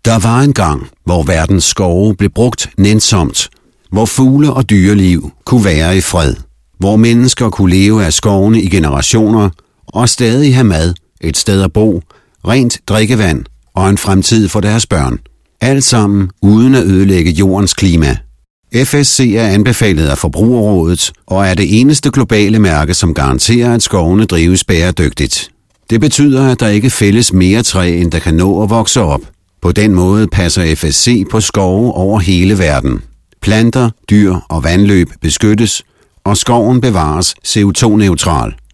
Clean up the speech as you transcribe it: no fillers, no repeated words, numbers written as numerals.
Der var en gang, hvor verdens skove blev brugt nænsomt, hvor fugle og dyreliv kunne være i fred, hvor mennesker kunne leve af skovene i generationer og stadig have mad, et sted at bo, rent drikkevand og en fremtid for deres børn. Alt sammen uden at ødelægge jordens klima. FSC er anbefalet af Forbrugerrådet og er det eneste globale mærke, som garanterer, at skovene drives bæredygtigt. Det betyder, at der ikke fældes mere træ, end der kan nå at vokse op. På den måde passer FSC på skove over hele verden. Planter, dyr og vandløb beskyttes, og skoven bevares CO2-neutral.